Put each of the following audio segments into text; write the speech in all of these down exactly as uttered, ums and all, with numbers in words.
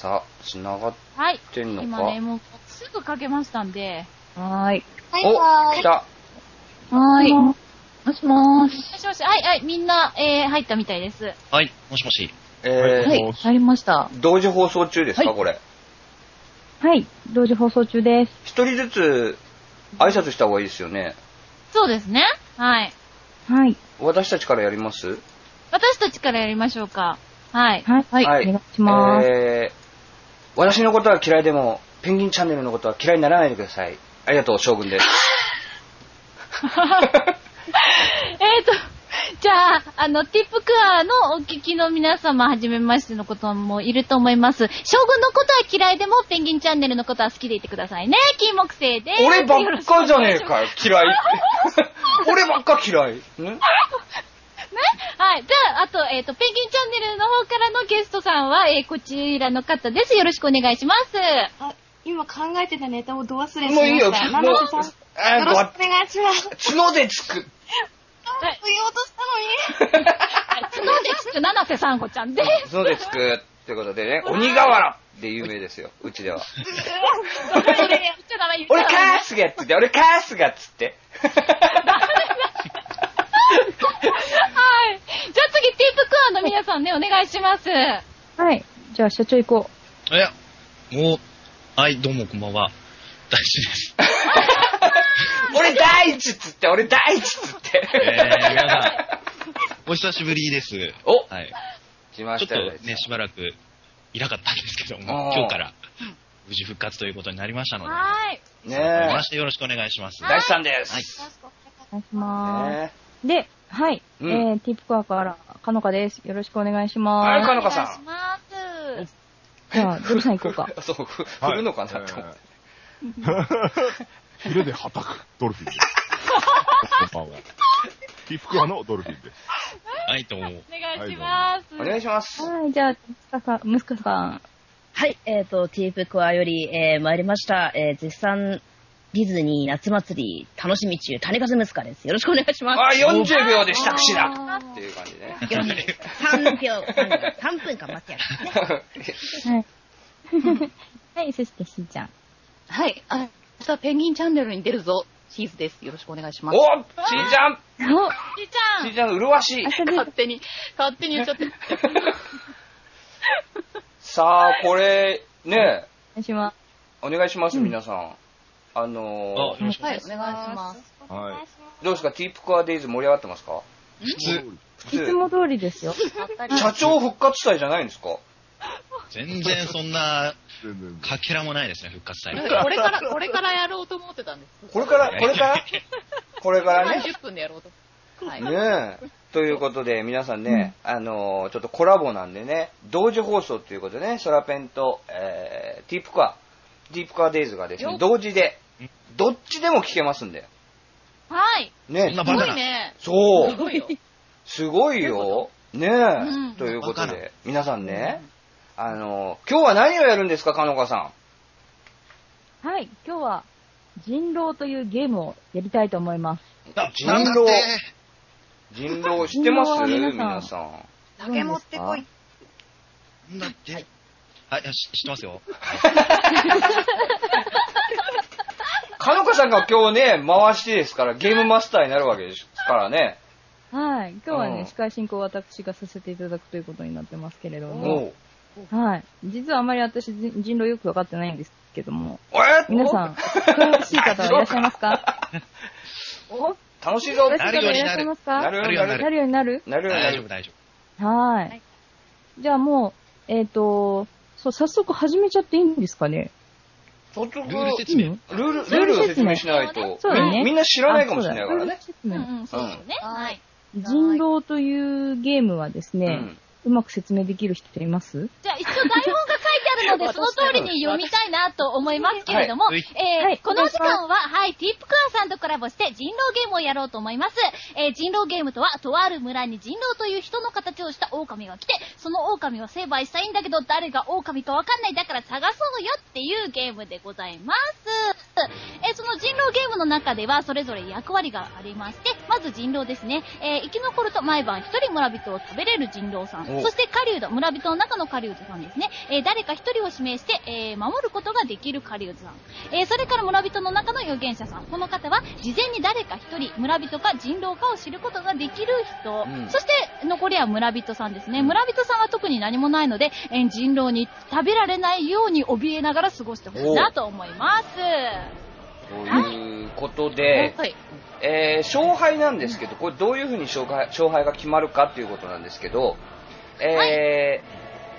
さあ、繋がってんのか、 はい、今ね、もうすぐかけましたんで。 はーい。 お、来た。 はーい。もしもーし。 もしもし、はい、はい、みんな、えー、入ったみたいです。 はい、もしもし。 えー、 はい、入りました。 同時放送中ですか、 はい、 これ。 はい、同時放送中です。 一人ずつ挨拶した方がいいですよね。 そうですね。はい。 はい。 私たちからやります？ 私たちからやりましょうか。はい。 はい、はい、はい、お願いします。 えー、私のことは嫌いでも、ペンギンチャンネルのことは嫌いにならないでください。ありがとう、将軍です。 えっと、じゃあ、あの、ティップクアのお聞きの皆様、はじめましてのこともいると思います。将軍のことは嫌いでも、ペンギンチャンネルのことは好きでいてくださいね。金木星です。 俺ばっかじゃねえかよ、嫌い。俺ばっか嫌い。んね、 はい。じゃあ、あと、えっと、ペンギンチャンネルの方からのゲストさんは、えー、こちらの方です。よろしくお願いします。 あ、今考えてたネタをど忘れしました。 もういいよ、 七瀬さん。 もう、 よろしくお願いします。 角でつく。 言おうとしたのに。 角でつく七瀬さんこちゃんです。 角でつくってことでね、鬼瓦で有名ですよ、うちでは。俺カースガっつって、俺カースガっつって。 はい。じゃあ次、ティープクアの皆さんね、お願いします。 はい。じゃあ、社長行こう。いや、もう、はい、どうもこんばんは。大地です。 俺大地っつって、俺大地っつって。 えー、皆さん、お久しぶりです。 お、 はい。 来ましたよ。 ちょっとね、しばらくいなかったんですけども、今日から無事復活ということになりましたので、 はい。 ねえ。 ましてよろしくお願いします。 大地さんです。 はい。 お願いします。で、はい。えー、ティップクアから、かのかです。よろしくお願いします。 はい、かのかさん。 お願いします。 じゃあ、ドルさん行こうか。 そう、ふ、振るのかなと思って。 ヒレではたくドルフィンです。こんばんは。ティプクアのドルフィンです。 はい、どうも。 お願いします。 お願いします。 はい、じゃあ、息子さん、息子さん。 はい、えっ、ー、と、ティープクアより、えー、参りました。えー、絶賛ディズニー夏祭り楽しみ中、種風息子です。よろしくお願いします。 あ、よんじゅうびょうで支度しなっていう感じね。 さんびょう、さんぷんかん待ってやる、 ね。はい。はい、そしてしーちゃん。 はい、あ、明日ペンギンチャンネルに出るぞ。シーズです。よろしくお願いします。 お、しーちゃん。 お、しーちゃん。 しーちゃん、麗しい。 勝手に、勝手に言っちゃって。 さあ、これ、ねお願いします。 お願いします、皆さん。あのー、はい、お願いします。 はい。 どうですか、ティープクアデイズ盛り上がってますか？ 普通。 普通。 いつも通りですよ。 社長復活祭じゃないんですか？ 全然そんな、かけらもないですね、復活祭。 これから、これからやろうと思ってたんです。 これから、これからこれからね。 じゅっぷんでやろうと。 はい。ねえ。ということで、皆さんね、うん、あのー、ちょっとコラボなんでね、同時放送ということでね、ソラペンと、えー、ティープクア、ティープクアデイズがですね、同時で、どっちでも聞けますんで。 はい。 ねえ。 そんなバカな。 すごいね。 そう。 すごいよ。 すごいよ。ねえ、うん。ということで、皆さんね、あのー、今日は何をやるんですか、かのかさん。はい、今日は、人狼というゲームをやりたいと思います。 人狼人狼知ってます？皆さん。 竹持ってこい。 だって。はい、知ってますよ。 かのかさんが今日ね、回してですから、ゲームマスターになるわけですからね。 はい。今日はね、うん、司会進行を私がさせていただくということになってますけれども。はい。実はあまり私、人狼よくわかってないんですけども。 え皆さん、詳しい方はいらっしゃいますか？ お楽しいぞ。 なるようになる。 なるようになる。 なるようになる。 なるようになる。 大丈夫、大丈夫。はい。じゃあもう、えっと、そう、早速始めちゃっていいんですかね？ 早速、 ルール説明。 ルール、ルールを説明しないと。 そうだね。 みんな知らないかもしれないからね。 うんうん、そうですね。はい。 人狼というゲームはですね、うまく説明できる人います？ じゃあ一応台本が書いてあるので、その通りに読みたいなと思いますけれども、はい、えーはい、この時間は、はい、ティープクアさんとコラボして人狼ゲームをやろうと思います。えー、人狼ゲームとは、とある村に人狼という人の形をした狼が来て、その狼を成敗したいんだけど、誰が狼かわかんない、だから探そうよっていうゲームでございます。えー、その人狼ゲームの中では、それぞれ役割がありまして、まず人狼ですね。えー、生き残ると毎晩一人村人を食べれる人狼さん。そして狩人、村人の中の狩人さんですね。えー、誰か一人を指名して、えー、守ることができる狩人さん。えー、それから村人の中の預言者さん。この方は、事前に誰か一人、村人か人狼かを知ることができる人。うん、そして、残りは村人さんですね。村人さんは特に何もないので、えー、人狼に食べられないように怯えながら過ごしてほしいなと思います。 ということで、はい、えー、勝敗なんですけど、これどういうふうに勝敗、勝敗が決まるかということなんですけど、えーはい、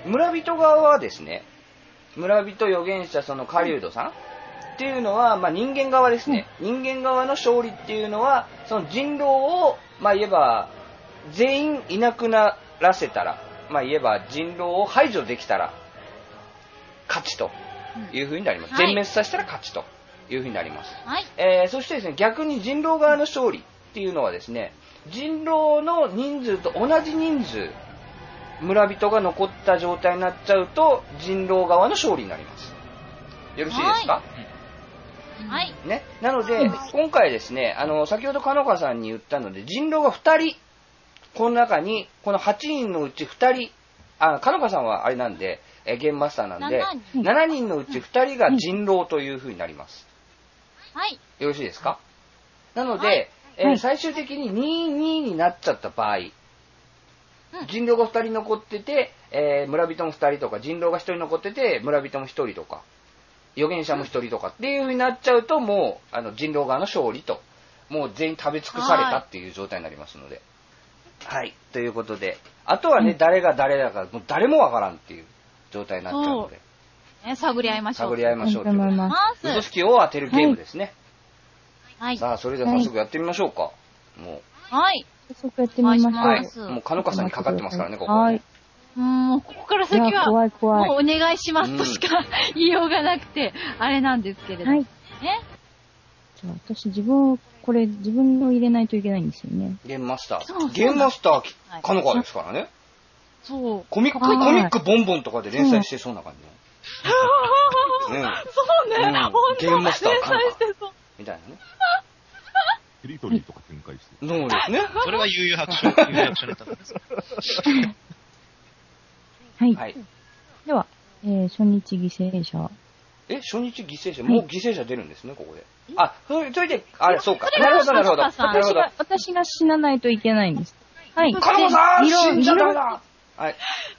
村人側はですね、村人預言者その狩人さんっていうのは、まあ、人間側ですね、うん、人間側の勝利っていうのはその人狼を、まあ、言えば全員いなくならせたら、まあ、言えば人狼を排除できたら勝ちというふうになります、うん、全滅させたら勝ちというふうになります、はい、えー、そしてですね、逆に人狼側の勝利っていうのはですね、人狼の人数と同じ人数村人が残った状態になっちゃうと人狼側の勝利になります。よろしいですか？ はい。 ね。なので、今回ですね、あの、先ほどかのかさんに言ったので、人狼がふたり、この中に、このはちにんのうちふたり、あ、かのかさんはあれなんで、えゲームマスターなんで、しちにんのうちふたりが人狼という風になります。 はい。 よろしいですか？なので、はいえー、最終的ににたいにになっちゃった場合、人狼がふたり残ってて、えー、村人もふたりとか、人狼がひとり残ってて、村人もひとりとか、預言者もひとりとかっていう風になっちゃうと、もう、あの、人狼側の勝利と、もう全員食べ尽くされたっていう状態になりますので。はい。はい、ということで、あとはね、うん、誰が誰だか、もう誰もわからんっていう状態になっちゃうので。 ね、探り合いましょう。 探り合いましょうということで。嘘つきを当てるゲームですね。はい。さあ、それでは早速やってみましょうか。もう。はい。 早速やってみましょう。はい。 もう、かのかさんにかかってますからね、ここは、ね。はい。 うーん、ここから先は、怖い怖い。もうお願いしますとしか、うん、言いようがなくて、あれなんですけれど。はい。ね。 じゃあ、私自分、これ自分を入れないといけないんですよね。 ゲームマスター。ゲームマスター、かのかですからね。 そう。 コミック、コミックボンボンとかで連載してそうな感じ。 うん。そうね。うん、 ゲームマスターかのか。みたいなね。 テリトリーとか展開して。 そうですね。 それは悠々白書、悠々白書ネタです。 はい。はい。では、えー、初日犠牲者。 え、初日犠牲者、もう犠牲者出るんですね、ここで。あ、それ、それで、あれ、そうか。なるほど、なるほど。 私が、私が死なないといけないんです。はい。 かのさん死んじゃダメだはい。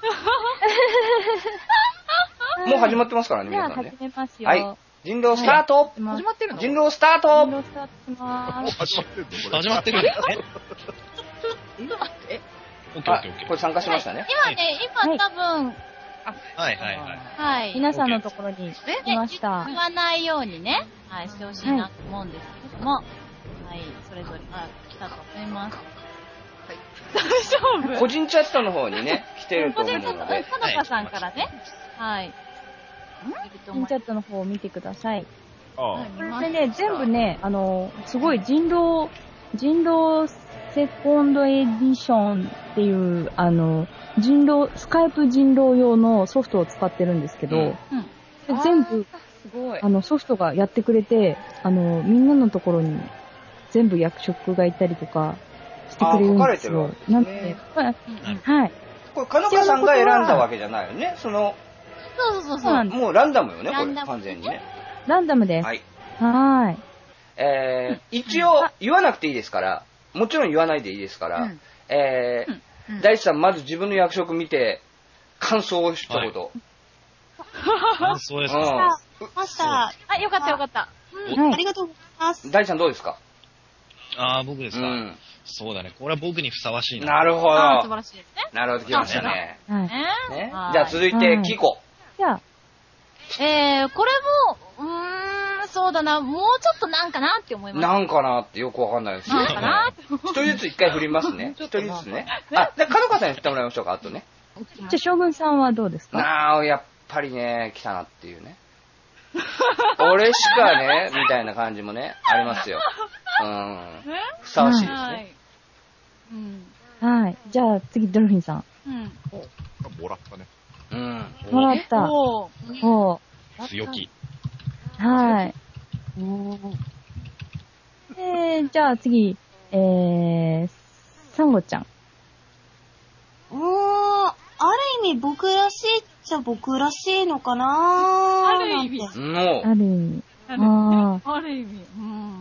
もう始まってますからね、皆さんね。 始めますよ。 はい。人狼スタート、 はい、始まってるの？ 人狼スタート人狼スタートしまーす。 始まってるんですね。 えオッケーオッケーオッケー。 これ参加しましたね。 今ね、今多分、 あ、はいはいはい。 はい。 皆さんのところに来ました。 言わないようにね、はい、してほしいなと思うんですけども、はい、それぞれ、はい、来たと思います。はい。大丈夫？ 個人チャットの方にね、来てると思うので。個人チャット、 かのかさんからね、はい。 個人チャットの方を見てください。 ああ。 これでね、全部ね、あの、すごい人狼、人狼セコンドエディションっていう、あの、人狼、スカイプ人狼用のソフトを使ってるんですけど、うんうん、全部、すごい。あの、ソフトがやってくれて、あの、みんなのところに全部役職がいたりとかしてくれるんですよ。なんで、はい。 これ、かのかさんが選んだわけじゃないよね。その、 そうそうそう。 もうランダムよね、これ、完全にね。 ランダムです。はい。はーい。 えー、一応、言わなくていいですから、もちろん言わないでいいですから、うん、えー、うんうん、大地さん、まず自分の役職見て、感想を一言。はい、 感想ですか？ ました。あ、よかったよかった。うん、ありがとうございます。 大地さんどうですか？ あー、僕ですか、うん、そうだね。これは僕にふさわしいな。 なるほど。 素晴らしいですね。 なるほど、来ましたね。 はい。 ね、じゃあ続いて、キコ。 じゃあ、 えー、これも、うーん、そうだな、もうちょっとなんかなって思います。 なんかなってよくわかんないですよね。 なんかな一人ずつ一回振りますね。一人ずつね。あ、じゃあ、かのかさんに振ってもらいましょうか、あとね。 じゃあ、将軍さんはどうですか？ なあ、やっぱりね、来たなっていうね。俺しかね、みたいな感じもね、ありますよ。うん。ふさわしいですね。はい。 うん、はい。じゃあ、次、ドルフィンさん。うん。 もらったね。 うん。 もらった。おお。強気。 はい。えー、じゃあ次、えー、サンゴちゃん。 おー。 ある意味僕らしいっちゃ僕らしいのかなある意味。 もある意味。 ある意味。 あある意味。うん。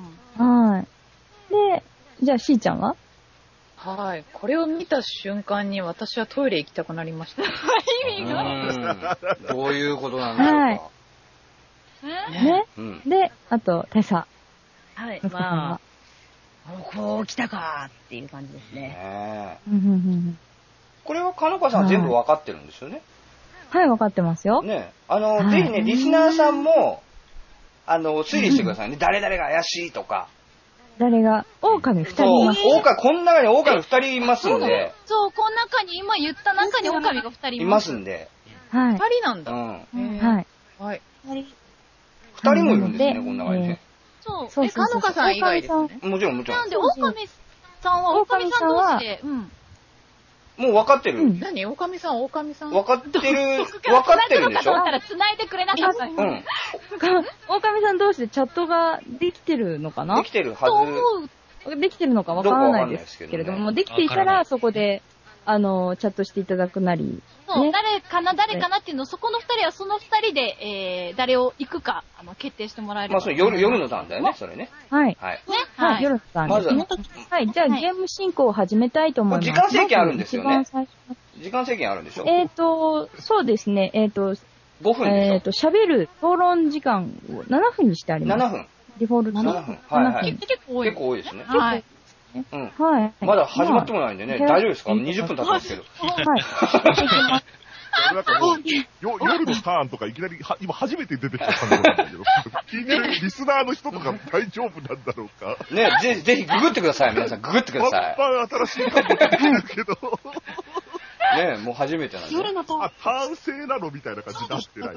あ、はい。で、じゃあ、しーちゃんは？ はい。これを見た瞬間に私はトイレ行きたくなりました。 意味が。 どういうことなんでしょうか。はいね、 うん、 で、あと、テサ。 はい。まあ、こう来たかっていう感じですね。 ねこれはかのかさんは全部分かってるんですよね。 はい、分かってますよ。 ね、あの、はい、ぜひね、リスナーさんも、あの、推理してくださいね。誰々が怪しいとか。 誰が、狼二人います。 そう、狼、この中に狼二人いますんで。 そう、この中に、今言った中に狼が二人います。 いますんで。 はい。 二人なんだ。 うん。 はい。 はい。 二人もいるんですね、この中にね。 そう。 え、かのかさん以外ですね。 もちろん、もちろん。 なんで、狼さんは、狼さん同士で、うん。 もう分かってる。 何狼さん、狼さん。 分かってる、分かってるんでしょ？ だったら繋いでくれなかった。うん。 狼さん同士でチャットができてるのかな？ できてるはず。できてるのかわからないですけれども、できていたらそこで、あの、チャットしていただくなり。 そう、誰かな、誰かなっていうのを、そこの二人はその二人で、えー、誰を行くか、あの、決定してもらえる。 まあ、それ夜、夜のターンだよね、それね。 はい。 はい。 ね。 はい、夜のターンですね。はい、じゃあ、ゲーム進行を始めたいと思います。 時間制限あるんですよね。時間制限あるんでしょ？ えっと、そうですね、えっと、 ごふんでしょ？ えっと、喋る討論時間をななふんにしてあります。 ななふん。 デフォルトななふん。はいはい。 結構多い。 結構多いですね。 はい。 うん。はい。 まだ始まってもないんでね、大丈夫ですか？にじゅっぷん経ってますけど。 はい。 なんかもう、よ、夜のターンとかいきなり、は、今初めて出てきた感じなんだけど、聞いてるリスナーの人とか大丈夫なんだろうか。 ね、ぜひ、ぜひググってください、皆さん。ググってください。 まんま新しい感じ出てきてるけど。 ね、もう初めてなんで。 夜のターン。 あ、ターン制なのみたいな感じになってない。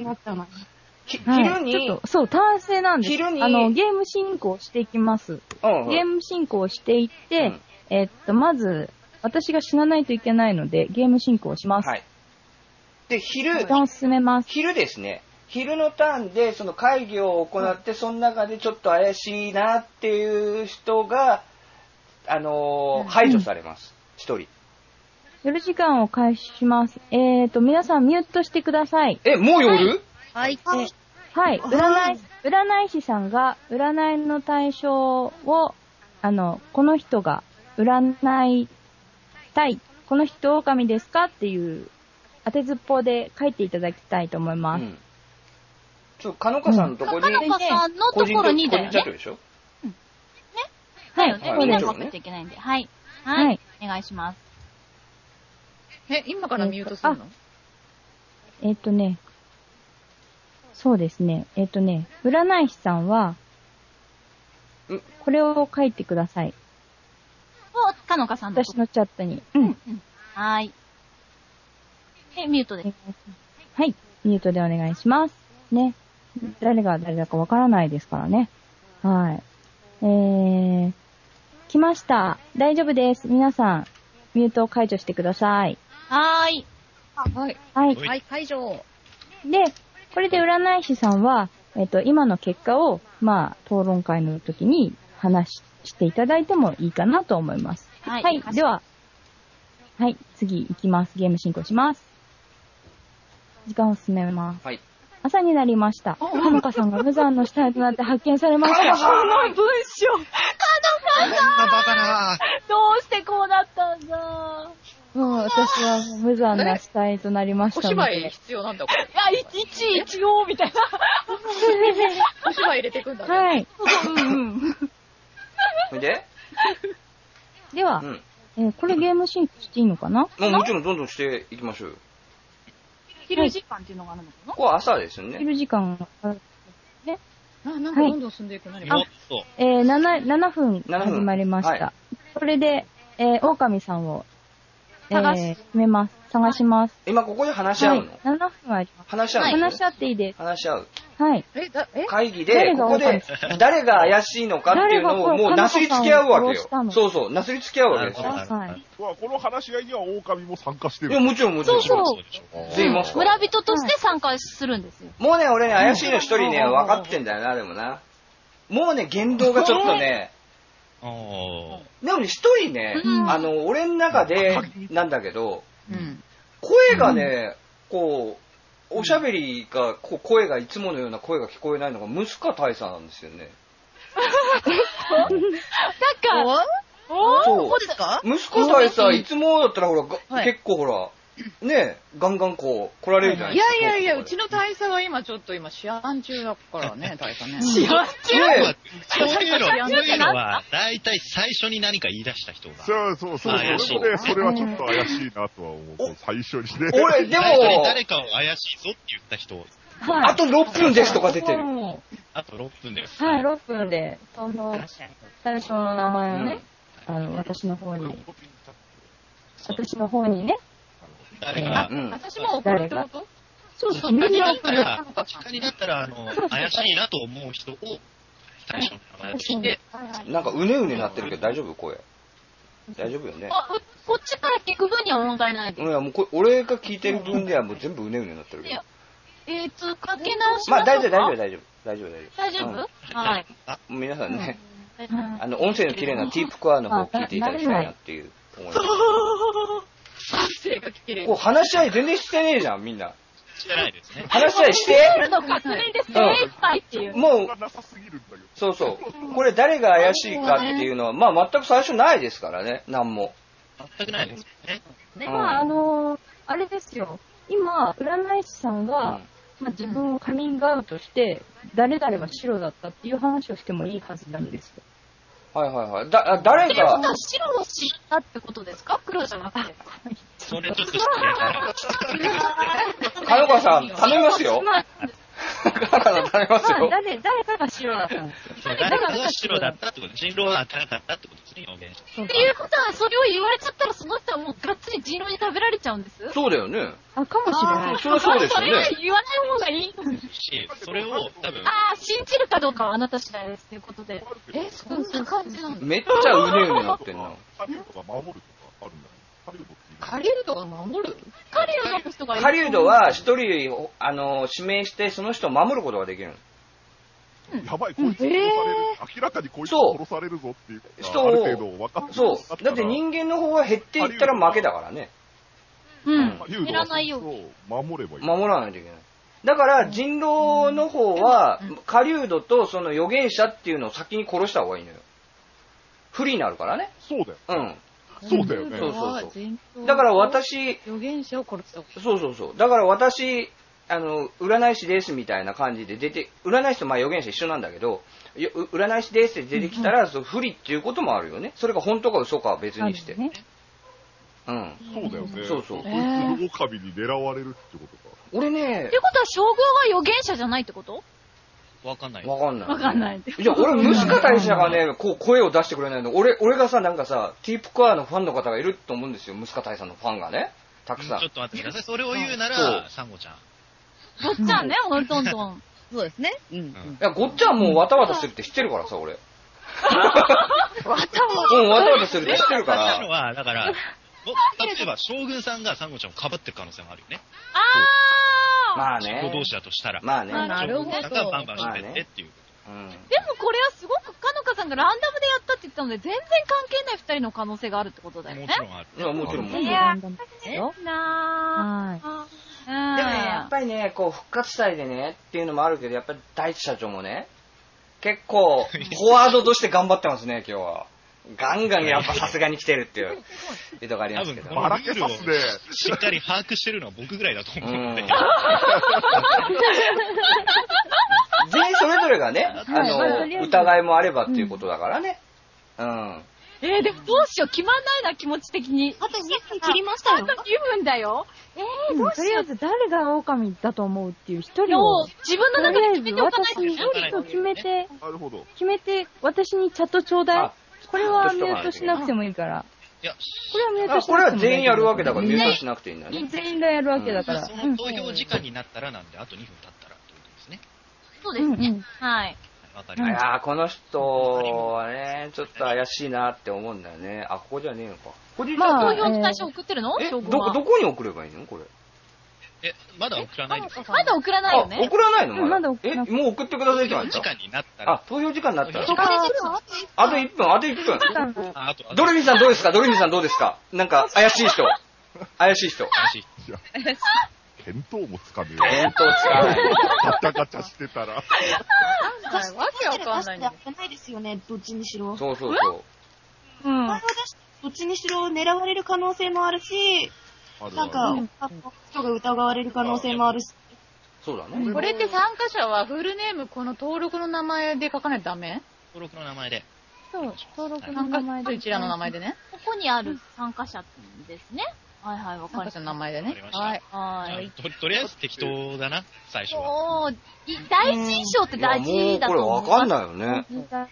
昼に、 そう、ターン制なんです。 昼に、 あの、ゲーム進行していきます。ゲーム進行していって、えっと、まず、私が死なないといけないので、ゲーム進行します。はい。 で、昼、 時間を進めます。 昼ですね。昼のターンで、その会議を行って、その中でちょっと怪しいなっていう人が、あのー、排除されます。一、うん、人。 夜時間を開始します。えっと、皆さんミュートしてください。 え、もう夜？ はい。 はい。はい。占い、占い師さんが、占いの対象を、あの、この人が占いたい。この人狼ですかっていう、当てずっぽうで書いていただきたいと思います。うん、 ちょ、かのかさんのとこに、 かのかさんのところにだよね。 個人チャットでしょ？ うん。ね？だよね。みんな書かなきゃいけないんで。はい。はい。お願いします。 え、今からミュートするの？ えっとね、そうですね。えっとね、占い師さんは、これを書いてください。 お、かのかさんの。 私のチャットに。うん。うん、 はーい。え、ミュートです。 はい。ミュートでお願いします。ね。誰が誰だかわからないですからね。はい。えー、来ました。大丈夫です。皆さん、ミュートを解除してください。 はーい。 はい。 はい。 はい、解除。 で、これで占い師さんは、えっと、今の結果を、まあ、討論会の時に話していただいてもいいかなと思います。 はい。 はい。では、はい。次行きます。ゲーム進行します。時間を進めます。 はい。 朝になりました。かのかさんが無残の死体となって発見されました。 この文章。かのかさん。 こんなバカな。 どうしてこうなったんだ。 もう私は無残な死体となりましたので。 小芝居必要なんだこれ。 いや、一、一応、みたいな。 小芝居入れてくんだね。 はい。 うんうん。 それででは、うん、えー、これゲーム進行していいのかな？ もうもちろんどんどんしていきましょうよ。 昼時間っていうのがあるのかな？ ここは朝ですね。 昼時間がある。 ね。あ、なんかどんどん進んでいくなります。 えー、7、ななふん始まりました。はい、それで、えー、狼さんを、 探す。 えー、決めます。探します。 今ここで話し合うの？はい、 ななふんあります。 話し合う、 はい、話し合っていいです。 話し合う。 はい。 え、だ、え会議で、ここで、誰が怪しいのかっていうのをもうなすりつけ合うわけよ。そうそう、なすりつけ合うわけですよ。 はい。 この話し合いには狼も参加してる。 いや、もちろんもちろん。 そうそう。 全員いますか村人として参加するんですよ。 もうね、俺ね、怪しいの一人ね、分かってんだよな、でもな。もうね、言動がちょっとね、でもね、一人ね、あの、俺の中で、なんだけど、 声がね、こう、おしゃべりが、こう声がいつものような声が聞こえないのが、ムスカ大佐なんですよね。 なんか、 そう。 そうですか？ ムスカ大佐、いつもだったらほら、がはい結構ほら、ね、ガンガンこう、来られるじゃないいですか。 やいやいや、うちの大佐は今ちょっと今、試案中だからね、大佐ね。 試案中ねそういうの、そういうのは、だいたい最初に何か言い出した人が。 そうそうそう。 怪しいそれもね、それはちょっと怪しいなとは思う。最初にね。 俺、でも、 最初に誰かを怪しいぞって言った人、 はい。 あとろっぷんですとか出てる。 もあとろっぷんです。 うはい、ろっぷんで、その、最初の名前をね、あの、私の方に、私の方にね、 誰が、 うん。 私も送るってこと？ そうそう、 確かにみんなだったら、確かにだったら、あの、怪しいなと思う人を、最初の名前を聞いて、 なんかうねうねなってるけど大丈夫声。大丈夫よね。 あ、こっちから聞く分には問題ないです。 いや、もうこれ、俺が聞いてる分ではもう全部うねうねなってるけどいや。えーと、かけ直しまあ大丈夫、 ましょうか大丈夫、大丈夫。大丈夫、大丈夫。 大丈夫はい。 うん皆さんね、 うんあの、音声の綺麗なティープコアの方を聞いていただきたいなっていう思います。 声が聞ける。 こう話し合い全然してねえじゃん、みんな。 してないですね。 話し合いしての確認で精一杯っていう。 もう、 がなさすぎるんだけど。 そうそう。これ誰が怪しいかっていうのは、まあ全く最初ないですからね、なんも。 全くないですね。 で、 うんまあ、あのーあれですよ。今、占い師さんが、まあ、自分をカミングアウトして、誰々は白だったっていう話をしてもいいはずなんですよ。 はいはいはい。だ、あ誰が、 っていうことは白を知ったってことですか？黒じゃなくて。 それちょっと失礼だな。 金川さん、頼みますよ。 まあ、 金川さん頼みますまあ、 よ。 誰、誰かが白だったんですよ。 そう誰かが白だったってこと、人狼は当たらなかったってことですね、表現者。 そうっていうことは、それを言われちゃったら、その人はもうがっつり人狼に食べられちゃうんですそうだよね。 あ、かもしれない。 そりゃそうですよそれはね。 言わない方がいい。 し、それを多分、 ああ、信じるかどうかはあなた次第ですっていうことで。え、そんな感じなの？ めっちゃうねうねなってんな。 狩人が守るとかあるんだよ。狩人っていうのは借りるとか守る？ 狩人の人がいる。 狩人は一人、あの、指名して、その人を守ることができるの。 やばい、こいつ殺される。明らかにこいつそう殺されるぞっていう。 人をある程度分かってそう。だって人間の方が減っていったら負けだからね。 うん。 狩人はそいつを守ればいい。 守らないといけない。だから、人狼の方は、狩人とその預言者っていうのを先に殺した方がいいのよ。不利になるからね。 そうだよ。 うん。 そうだよね。 そうそうそう人狼だから私、 預言者を殺した。 そうそうそう。だから私、あの、占い師ですみたいな感じで出て、占い師とまあ預言者一緒なんだけど、よ占い師ですって出てきたら、そう不利っていうこともあるよね。それが本当か嘘かは別にして。 ね。 うん。 そうだよね。 そうそうこいつの狼に狙われるってことか。 俺ねって、ことは将軍は預言者じゃないってこと？ わかんない。 わかんない。 わかんない。 いや、俺、虫方大社がね、こう、声を出してくれないの。俺、俺がさ、なんかさ、ティープコアのファンの方がいると思うんですよ。虫方大社のファンがね。たくさん。 ちょっと待ってください。それを言うなそうら、サンゴちゃん。 ごっちゃんね、ほんとんどん。 そうですね。うん。 いや、ごっちゃんもうわたわたしてるって知ってるからさ、俺。 わたわうん、わたわたしてるって知ってるかそういうのら。 は、だから、も例えば将軍さんがサンゴちゃんをかばってる可能性もあるよね。 あーまあね将軍同。士だとしたら。 まあね。 なるほど将軍さんがバンバン喋ってっていう。 うん。 でもこれはすごくかのかさんがランダムでやったって言ったので、全然関係ない二人の可能性があるってことだよね。 もちろんある。 いや、もちろん。もちろんいやランダムですよ。 なはい。 ぁ。 でもね、やっぱりね、こう、復活祭でね、っていうのもあるけど、やっぱり大地社長もね、結構、フォワードとして頑張ってますね、今日は。ガンガンやっぱさすがに来てるっていう、いうとこありますけど。 多分このルールをしっかり把握してるのは僕ぐらいだと思うので。 全員それぞれがね、あはいまあとりあの、 えず疑いもあればっていうことだからね。うん。 えー、でもどうしよう、決まんないな、気持ち的に。 あとにふん切りましたよあ。とにふんだよ。えー、どうしよう。 とりあえず誰が狼だと思うっていう一人もをう、、自分のとりあえず中で決めておかない私といけない。 に一人と決めて、 なるほど。 決めて、私にチャットちょうだいあ。 これはミュートしなくてもいいから。 いや、 これはミューあトしなくてもいい。 これは全員やるわけだから、ミュートしなくていいんだね。 全員がやるわけだから。 その投票時間になったらなんで、あとにふん経ったらってことですね。 そうですね。 うんうんはい。 わかりました。 いやー、この人はね、ちょっと怪しいなって思うんだよね。あ、ここじゃねえのか。ここにまあ投票の対象送ってるの？ え、どこ、 将軍は。 どこに送ればいいのこれ。 え、まだ送らないですか？ まだ送らないよあ、 ね。 送らないのうんまだ送え、 らないもう送ってくださいって投言われた票時間になったらあ、、投票時間になったら投。票時間あといっぷん、あといっぷん。 ああと、 ドルフィンさんどうですかドルフィンさんどうですかなんか怪しい人。 怪しい人。 怪しい。 いや、見当もつかねえ見当つかない。 ガチャガチャしてたら。 わけわかんないんだ。 危ないですよね、どっちにしろ。 そうそうそう。 うん。 前を出して、どっちにしろ狙われる可能性もあるし、なんか、他の人が疑われる可能性もあるし。 そうだね。 これって参加者はフルネームこの登録の名前で書かないとダメ？ 登録の名前で。 そう、登録の参名前で。 加者一覧の名前でね。 ここにある参加者ですね。はいはい、わかりました。 参加者の名前でね。 はい。 はい。 と、とりあえず適当だな、最初は。 おー、第一印象って大事だと思う。 もうこれわかんないよね。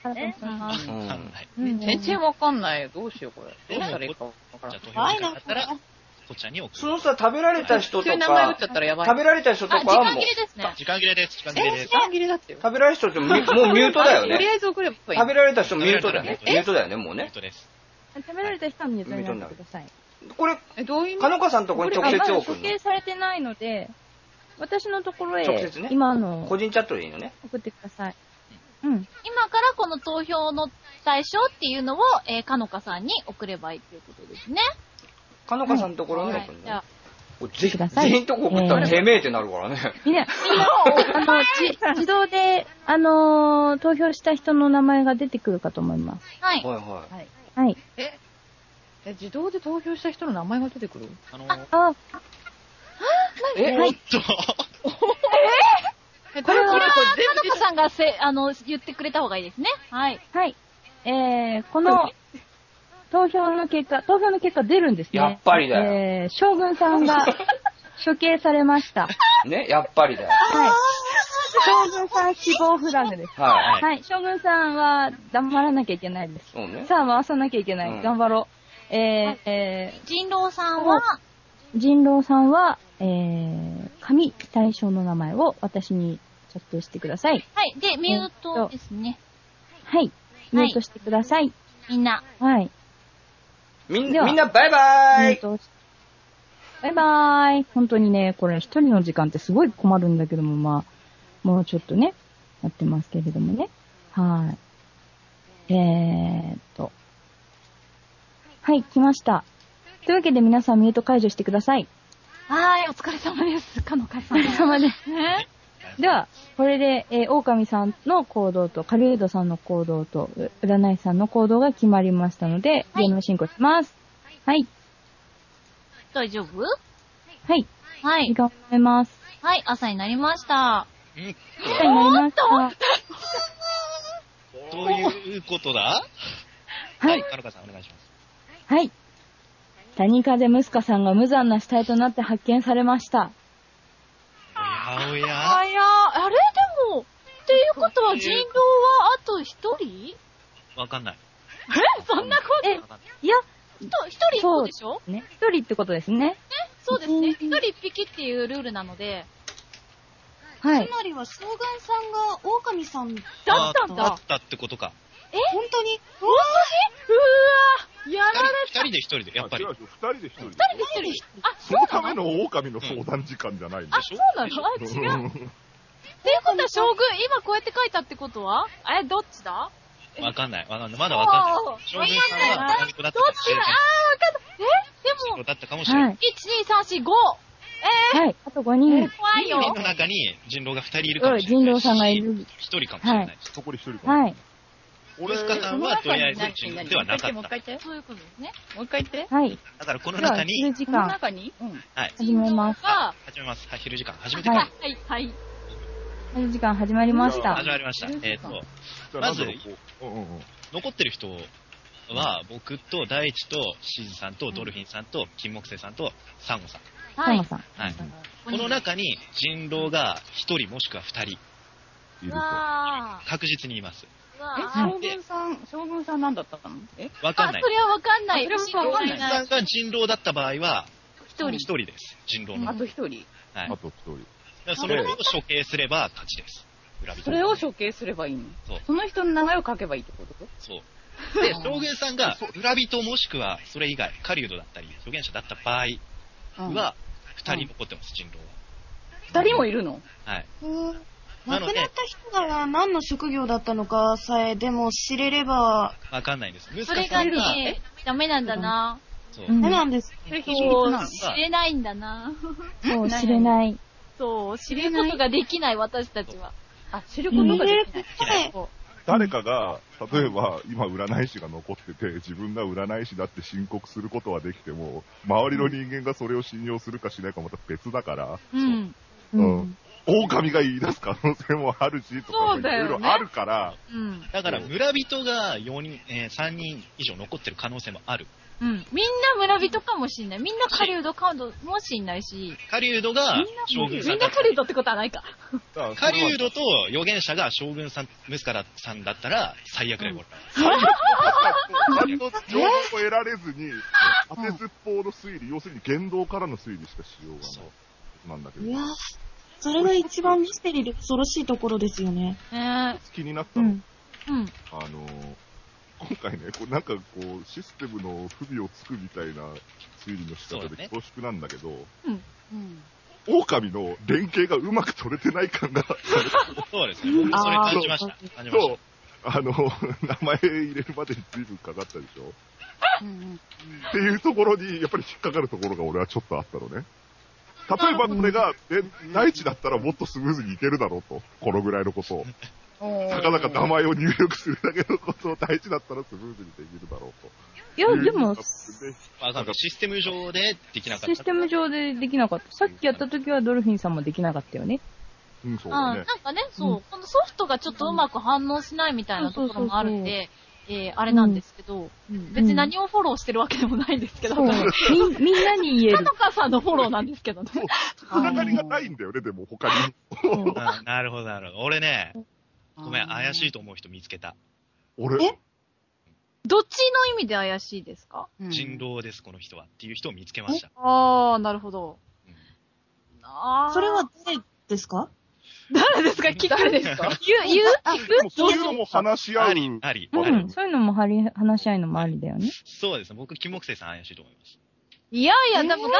うん。全然わかんないよ。どうしよう、これ。どうしたらいいかわからん。 じゃあ、投票時間だったら、こちらに送る。 そのさ、食べられた人とか、 名前打っちゃったらやばい。 食べられた人とかはもう、 時間切れですね。 時間切れです、時間切れです。 時間切れだってよ。 食べられた人ってもうミュートだよね。 とりあえず送ればいい。 食べられた人ミュートだよね。ミュートだよね、もうね。 ミュートです。 食べられた人はミュートになってください。 これ、 え、どういう意味？ かのかさんのところに直接送るの？ 処刑されてないので、私のところへ、 直接ね。 今の、 個人チャットでいいのね。 送ってください。うん。 今からこの投票の対象っていうのを、えー、かのかさんに送ればいいっていうことですね。 かのかさんのところに送るの、 じゃあ、 ぜひ、全員とこ送ったらてめえってなるからね。 みんな、みんな、あの、じ、自動で、あのー、投票した人の名前が出てくるかと思います。 はい。 はいはい。 はい。 え、え、自動で投票した人の名前が出てくる？ あのー、 あ、 え、 はい。 おっとえ、これは、かのかさんがせ、あの、言ってくれた方がいいですね。はい。 はい。えー、この、投票の結果、投票の結果出るんですね。 やっぱりだよ。 えー、将軍さんが処刑されました。 ね、やっぱりだよ。 はい。将軍さん死亡フラグです。 はい。 はい。将軍さんは黙らなきゃいけないです。 そうね。 さあ回さなきゃいけない。 うん、 頑張ろう。えー、えー、人狼さんは、 人狼さんは、えー、紙対象の名前を私にチャットしてください。 はい。で、ミュートですね。 はい。ミュートしてください。 みんな。 はい。 みんな、みんなバイバーイバイバーイ本当にね、これ一人の時間ってすごい困るんだけども、まあ、もうちょっとね、やってますけれどもね。はい。えーっと。はい、来ました。というわけで皆さんミュート解除してください。 はーい、お疲れ様です。かのかさん。 お疲れ様です。ね、では、これで、えー、狼さんの行動と、カリエドさんの行動と、占い師さんの行動が決まりましたので、ゲーム進行します。はい。 大丈夫？ はい。 はい。 頑張ります。 はい、朝になりました。 うん。 朝になりました。 どういうことだ？はい。かのかさんお願いします。 はい。谷風ムスカさんが無残な死体となって発見されました。 おやおや。 あや、あれでも、っていうことは人狼はあと一人？ わかんない。 えそんなこと？ え、いや、 一人一個でしょ？ ね。一人ってことですね。 ね、そうですね。一人一匹っていうルールなので。 はい。 つまりは将軍さんが狼さんだったんだ。 だったってことか。 え本当にうわーうわーやられた。 二人で一人で、やっぱり。 違う、二人で一人で。 二人で一人。あ、 そのための狼の相談時間じゃないんであ、 しょ？ そうなの？あ、違う。っていうことは将軍、今こうやって書いたってことはえ、どっちだ？ わかんない。わかんない。まだわかんない。将軍さんは何個だったかもしれない。 あー、わかんない。え、でも。 だったかもしれない。 いち、に、さん、よん、ご。えー。 はい。あとごにん。 怖いよ。 人の中に人狼がふたりいるかもしれない。 人狼さんがいる。 一人かもしれない。 残り一人かも。 はい。 俺さんはとりあえず人狼ではなかった。 もう一回言って。 そういうことですね。 もう一回言って。 はい。 だからこの中に、 昼時この間。 中にうん。 はい。 始めます。 始めます。はい、昼時間始めてください。 はい、はい。 昼時間始まりました。 始まりました。えっと、まず、残ってる人は、僕と大地とシーズさんとドルフィンさんと金木星さんとサンゴさん。 サンゴさん。 はい。この中に人狼がひとりもしくはふたり。 いると。 確実にいます。 え、将軍さん、将軍さん何だったの？えわかんない。 それはわかんない。 それはわかんない。 さんが人狼だった場合は、 一人。 一人です。人狼の。 あと一人。 はい。 あと一人。 それを処刑すれば勝ちです。 それを処刑すればいいの？そう。その人の名前を書けばいいってこと？ そう。で、将軍さんが村人もしくはそれ以外、狩人だったり、預言者だった場合は、二人残ってます、人狼は。 二人もいるの？ はい。 亡くなった人が何の職業だったのかさえ、でも知れれば。 わかんないんです。 それがね、ダメなんだな。 そう。 そうなんです。 そう、知れないんだな。 そう、知れない。 そう、知ることができない私たちは。 あ、知ることができない。 誰かが、例えば、今占い師が残ってて、自分が占い師だって申告することはできても、周りの人間がそれを信用するかしないかまた別だから、 うん。 うん。狼が言い出す可能性もあるし、とか、いろいろあるから、 うん。 だから、村人がよにん、えー、さんにん以上残ってる可能性もある。 うん。みんな村人かもしんない。みんな狩人かもしんないし。 狩人が将軍さん。 みんな狩人ってことはないか。 狩人と預言者が将軍さん、ムスカラさんだったら最悪だよ、これ。 ちゃんと情報を得られずに、当てずっぽうの推理、要するに言動からの推理しかしようがない。なんだけど。 いやそれが一番ミステリーで恐ろしいところですよね。 えー、 気になったの。うん。 あの、今回ね、こうなんかこう、システムの不備をつくみたいな推理の仕方で恐縮なんだけど、 うんうん、 狼の連携がうまく取れてない感がそうですね、僕もそれ感じました。感じました。そう。 あの、名前入れるまでに随分かかったでしょ、うんうん、っていうところに、やっぱり引っかかるところが俺はちょっとあったのね。例えばこれが、え、大地だったらもっとスムーズにいけるだろうと。このぐらいのことを。たかだか名前を入力するだけのことを大地だったらスムーズにできるだろうと。 いや、でも、 なんかシステム上でできなかった。 システム上でできなかった。さっきやった時はドルフィンさんもできなかったよね。 うん、そうだね。 なんかね、そう、うん、このソフトがちょっとうまく反応しないみたいなところもあるんで、えー、あれなんですけど、うん、別に何をフォローしてるわけでもないんですけど、うん、 み, みんなに言える。 なのかさんのフォローなんですけどね。 つながりがないんだよね、でも他に。 なるほど、なるほど。俺ね、ごめん、怪しいと思う人見つけた。 俺えどっちの意味で怪しいですか？ 人狼です、この人は。っていう人を見つけました。 あー、なるほど。 うん、あそれは誰ですか？ 誰ですか？聞くですか？言う、言う聞くそういうのも話し合う。 あり、あり。 うん、そういうのも話し合いのもありだよね。 そうですね。僕、金木星さん怪しいと思います。 いやいや、でもだって、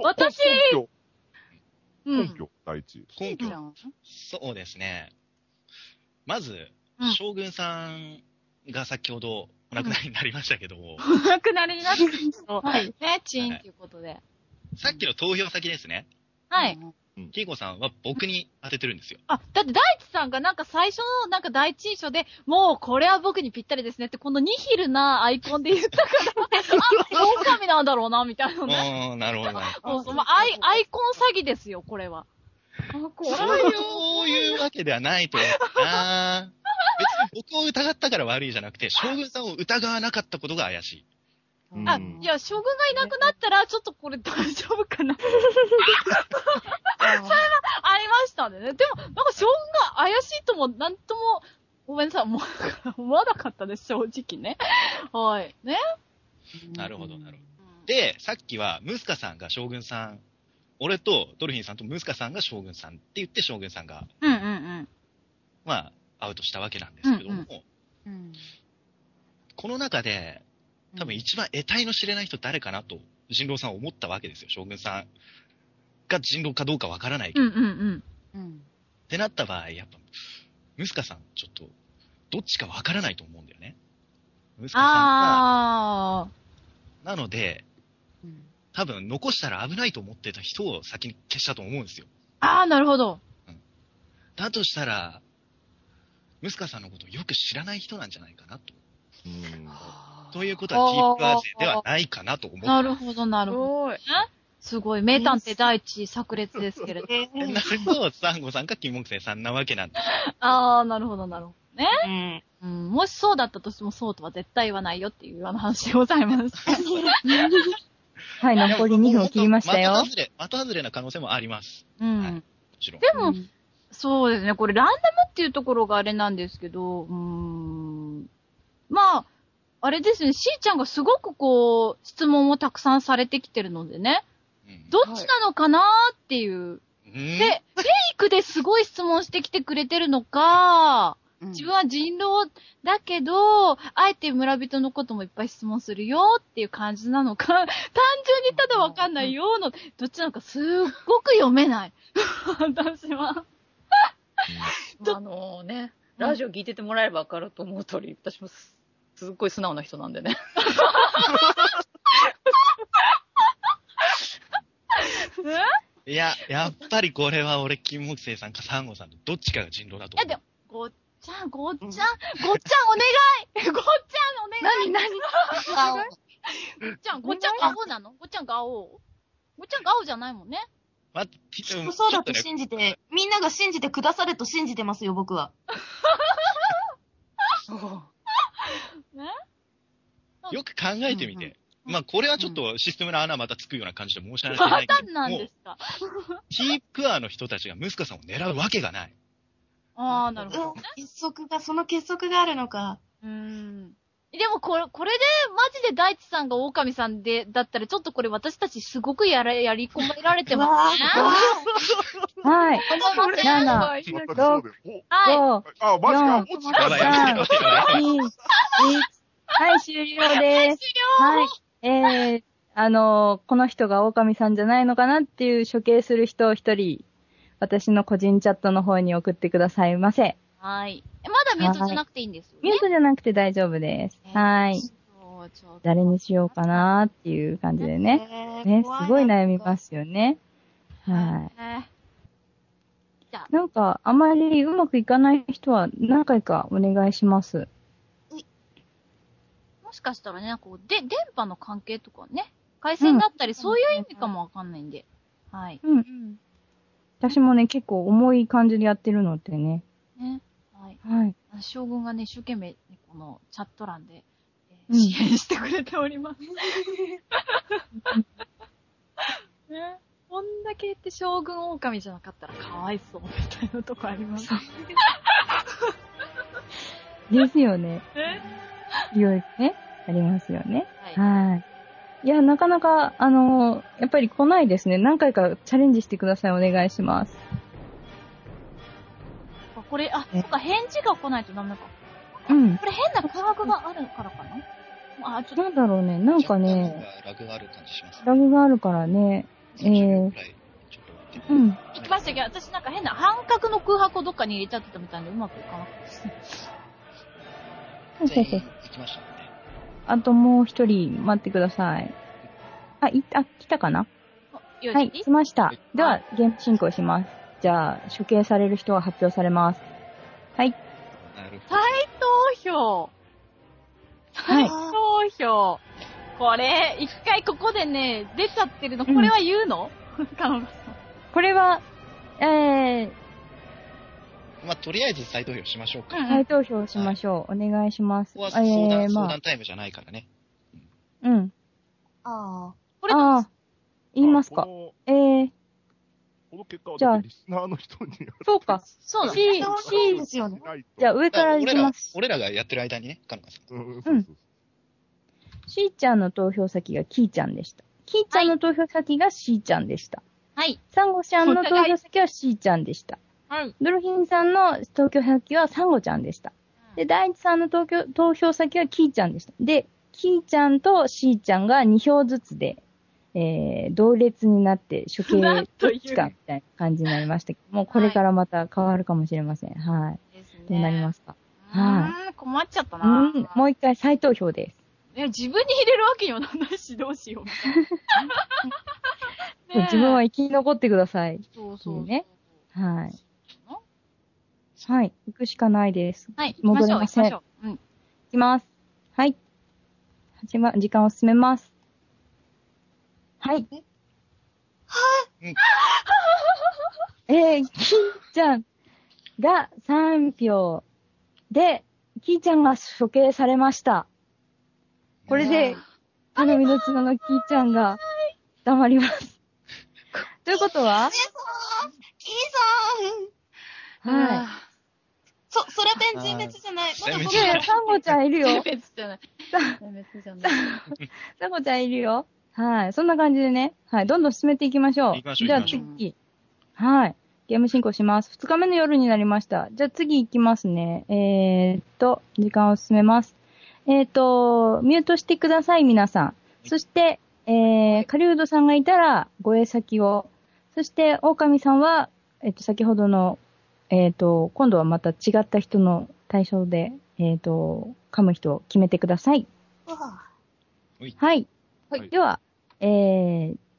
私、 根拠、第一。 根拠。そうですね。まず、将軍さんが先ほどお亡くなりになりましたけども。 お亡くなりになったけど、はい。ね、チーンっていうことで。 さっきの投票先ですね。 はい。 キーコさんは僕に当ててるんですよ。 あ、だって大地さんがなんか最初のなんか第一印象で、もうこれは僕にぴったりですねって、このニヒルなアイコンで言ったから、あ、狼なんだろうな、みたいなね。 うん、なるほどな。 そうそう、まあ、アイ、アイコン詐欺ですよ、これは。 あ、これそういうわけではないと思うな。別に僕を疑ったから悪いじゃなくて、将軍さんを疑わなかったことが怪しい。 あ、いや、将軍がいなくなったら、ちょっとこれ大丈夫かな。それはありましたね。でも、なんか将軍が怪しいとも、なんとも、ごめんなさい、もう、思わなかったです、正直ね。はい。ね。 なるほど、なるほど。で、さっきは、ムスカさんが将軍さん、俺とドルフィンさんとムスカさんが将軍さんって言って将軍さんが、 うんうんうん。 まあ、アウトしたわけなんですけども、 うんうん、 この中で、多分一番得体の知れない人誰かなと、人狼さんは思ったわけですよ。将軍さんが人狼かどうかわからないけど。 うんうんうん。 ってなった場合、やっぱ、ムスカさん、ちょっと、どっちかわからないと思うんだよね。ムスカさんが、 あなので、多分残したら危ないと思ってた人を先に消したと思うんですよ。 ああ、なるほど。 うん。だとしたら、ムスカさんのことをよく知らない人なんじゃないかなと。 うん。 ということは、ティープアーゼではないかなと思って。 なるほど、なるほど。すごい。名探偵第一炸裂ですけれど。 なると、サンゴさんか金木星さんなわけなんです。 ああ、なるほど、なるほど。ね。うん。うん。もしそうだったとしても、そうとは絶対言わないよっていうような話でございます。 はい、残りにふんを切りましたよ。 的外れ、的外れな可能性もあります。 うん。はい、 もちろん。 でも、うん、そうですね。これ、ランダムっていうところがあれなんですけど、うーん。まあ、あれですね、しーちゃんがすごくこう、質問をたくさんされてきてるのでね、うん、どっちなのかなーっていう。はい、で、フェイクですごい質問してきてくれてるのか、うん、自分は人狼だけど、あえて村人のこともいっぱい質問するよっていう感じなのか、単純にただわかんないよの、どっちなのかすっごく読めない。私は。 あのね、ラジオ聞いててもらえればわかると思う通り、私もす、すっごい素直な人なんでね。 いや、やっぱりこれは俺、金木星さんかサンゴさんのどっちかが人狼だと思う。 いや、でも、ごっちゃん、ごっちゃん、ごっちゃんお願いごっちゃんお願い何何ごっちゃん、ごっちゃんガオなのごっちゃんガオごっちゃんガオじゃないもんね。 ま、 そうだと信じて、みんなが信じてくださると信じてますよ、僕は。 ねよく考えてみて。まあ、これはちょっとシステムの穴またつくような感じで申し訳ないけど。 またなんですか。 ティープアの人たちがムスカさんを狙うわけがない。 ああ、なるほどね。 結束が、その結束があるのか。 うーん。でもこれ、これで、マジで大地さんが狼さんで、だったらちょっとこれ私たちすごくやら、やり込められてますね。 はい。なな、 全くそうです。 はい。 ご、 あ、マジか、 よん落ちやばいた。 やばいやばいやばいに、いち、はい、終了です。はい。えー、あのー、この人が狼さんじゃないのかなっていう処刑する人を一人、私の個人チャットの方に送ってくださいませ。 はい。えまだミュートじゃなくていいんですよね。 ミュートじゃなくて大丈夫です。はい。 そうちょっと誰にしようかなっていう感じでね。ね、すごい悩みますよね。はい。 ねじゃあ、 なんか、あまりうまくいかない人は何回かお願いします。 もしかしたらね、こう、で、電波の関係とかね、回線だったり、そういう意味かもわかんないんで。はい。 うん。私もね、結構重い感じでやってるのってね。 ね。はい。 はい。 将軍がね、一生懸命、このチャット欄で、えーうん支援してくれております。ね。こんだけ言って将軍狼じゃなかったらかわいそうみたいなとこあります。 ですよね。 ね。 いろいろね、ありますよね。 はい。 はい。いや、なかなか、あの、やっぱり来ないですね。何回かチャレンジしてください。お願いします。 あこれ、あ、 えそっか、返事が来ないとダメか。 うん。 これ変な空白があるからかなあ、ちょっと、 なんだろうね。なんかね、 ラグがある感じします。 ラグがあるからね。えさんじゅうびょうー、 くらいちょっと待って。 うん。 行きましたけど、私なんか変な半角の空白をどっかに入れちゃってたみたいでうまくいかなかったですね。 全員行きましたもんね。 あともう一人待ってください。あ、い、あ、来たかなよはい、来ましたはい。 では、ゲーム進行します。じゃあ、処刑される人が発表されます。はい。 なるほど。 再投票はい再投票これ、一回ここでね、出ちゃってるの、これは言うのカノラさん。 これは、えー、 まあ、とりあえず再投票しましょうか。 うん再投票しましょう。お願いします。 ここは相談、 えー、 相まあ談タイムじゃないからね。 うん。 あこれ、 ああ、言いますか。 こえー、 のこの結果はじゃあだってリスナーの人にそうか。 そうだね。 C、 そう C ですよね。 ないと。 じゃあ上からい俺らきます。 俺らがやってる間にね、カノカさん。 うん、そうそうそう。 しーちゃんの投票先がキーちゃんでした。キーちゃんの投票先がしーちゃんでした。 はい。 サンゴちゃんの投票先はしーちゃんでした。 はい。 ドルフィンさんの投票先はサンゴちゃんでした。で、大地さんの投票投票先はキーちゃんでした。で、キーちゃんとしーちゃんがに票ずつで、えー、同列になって処刑なんというどっちかみたいな感じになりましたけども、これからまた変わるかもしれません。はい。 ですね。 どうなりますか。 うーん、困っちゃったうな。 ん、もう一回再投票です。 いや、自分に入れるわけにもなんないし、どうしよう。ねえ自分は生き残ってください。 そうそう。 ねはい。はい。行くしかないです。 はい、行きましょう、 戻れません行きましょう。うん。 行きます。はい。始ま、時間を進めます。はい。 うんえー、キーちゃんがさん票で、キーちゃんが処刑されました。これで、花見の角のキーちゃんが黙ります。ということは、 キーさんはい。 そ、ソラペン全滅じゃない。まだ全滅いやいや、サンゴちゃんいるよ。 全滅じゃない。全滅じゃない。 サンゴちゃんいるよ。はい。そんな感じでね。はい。どんどん進めていきましょう。 行きましょうじゃあ行きましょ次。はい。ゲーム進行します。二日目の夜になりました。じゃあ次行きますね。えーっと、時間を進めます。えーっと、ミュートしてください、皆さん。そして、えー、カリウドさんがいたら、護衛先を。そして、狼さんは、えっと、先ほどの、えーっと、今度はまた違った人の対象で、えーっと、噛む人を決めてください。 わあはい。 はいでは、えー、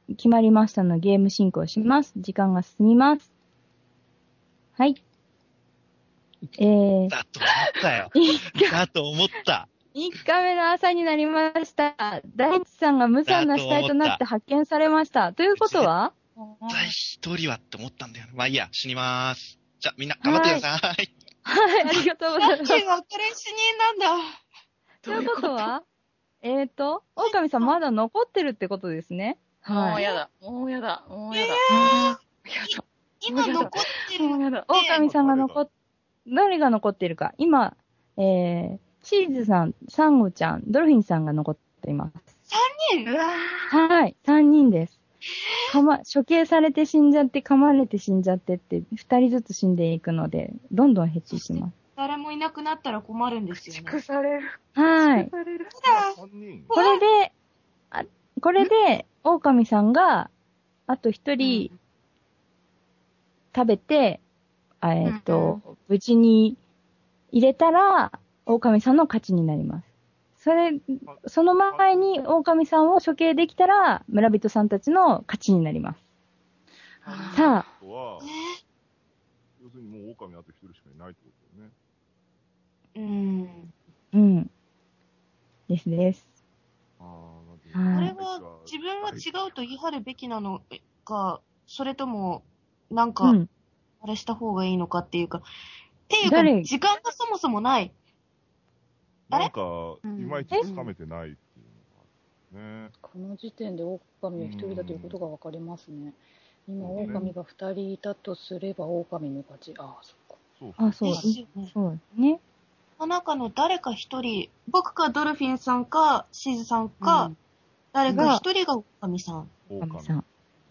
決まりましたのでゲーム進行します。時間が進みます。はい。えー。 だと思ったよ。だと思った。 みっかめの朝になりました。大地さんが無残な死体となって発見されました。ということは絶対一人はって思ったんだよ。まあいいや、死にまーす。じゃあみんな頑張ってください。 はい、はい、ありがとうございます。 さっきが彼死人なんだ。 ということはえーと、狼さんまだ残ってるってことですね。 はい。もうやだ。もうやだ。もうやだ。 えー、今残ってる。 もうやだ。 狼さんが残っ、誰が残ってるか。今、えー、チーズさん、サンゴちゃん、ドルフィンさんが残っています。 さんにん？ はい、さんにんです。かま、処刑されて死んじゃって、噛まれて死んじゃってって、ふたりずつ死んでいくので、どんどん減っていきます。 誰もいなくなったら困るんですよね。 駆逐される。 はい。 される。 これで、あ、これで、狼さんが、あと一人、うん、食べて、えっと、うんうん、無事に入れたら、狼さんの勝ちになります。それ、その前に狼さんを処刑できたら、村人さんたちの勝ちになります。さあ。 要するにもう狼あと一人しかいないってことだよね。 うーん。 うん。ですです。 あこれは自分は違うと言い張るべきなのか、それとも、なんか、あれした方がいいのかっていうか、っていうか、時間がそもそもない。 なんか、いまいちつかめてないっていうのがね。 この時点で狼は一人だということがわかりますね。今、狼が二人いたとすれば狼の勝ち。ああ、そっか。 そうあ、そうですね。そうですね。 この中の誰か一人、僕かドルフィンさんか、シズさんか、うん、誰か一人が狼さん。 狼さん。